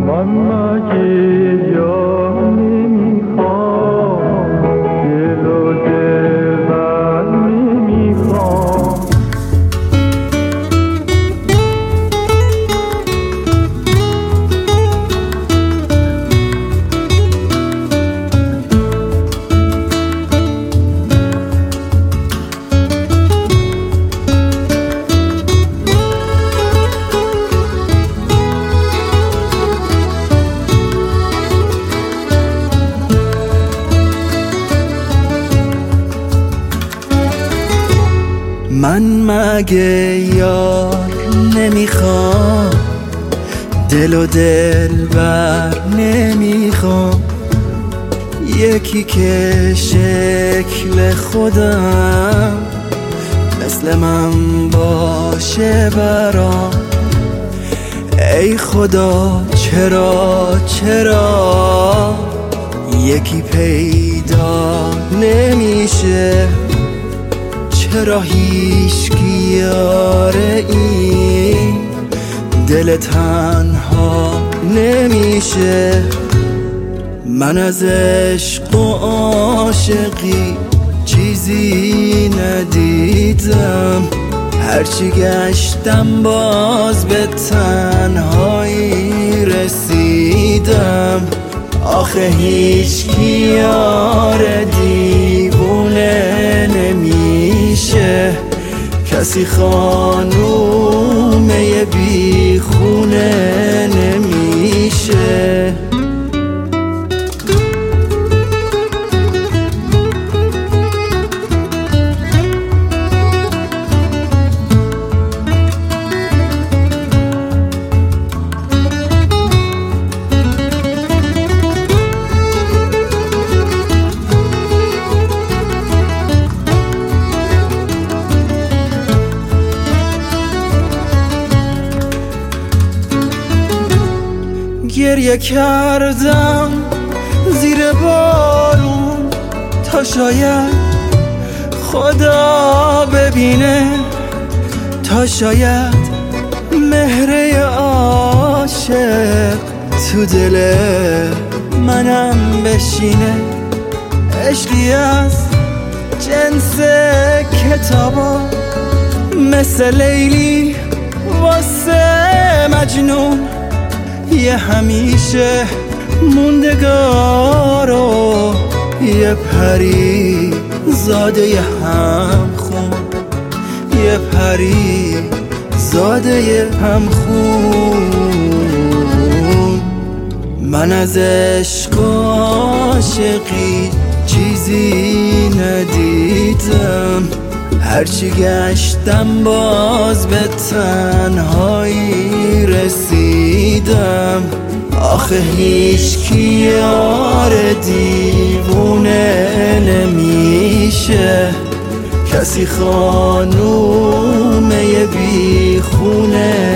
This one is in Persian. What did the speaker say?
من مگه یار نمیخوام، دل و دلبر نمیخوام. من مگه یار نمیخوام، دل و دلبر نمیخوام. یکی که شکل خودم مثل من باشه برام. ای خدا چرا یکی پیدا نمیشه؟ چرا هیچکی یاره این دل تنها نمیشه؟ من از عشق و عاشقی چیزی ندیدم، هرچی گشتم باز به تنهایی رسیدم. آخه هیچکی یار دیوونه نمیشه، کسی خانومه بی خونه نمیشه. گریه کردم زیر بارون تا شاید خدا ببینه، تا شاید مهر عاشق تو دل منم بشینه. عشقی از جنس کتابا مثل لیلی واسه مجنون، یه همیشه موندگارو، یه پری زاده هم خون، یه پری زاده هم خون. من از عشق و عاشقی چیزی ندیدم، هرچی گشتم باز به تنهایی رسیدم. آخه هیچکی یار دیوونه نمیشه، کسی خانومه بی خونه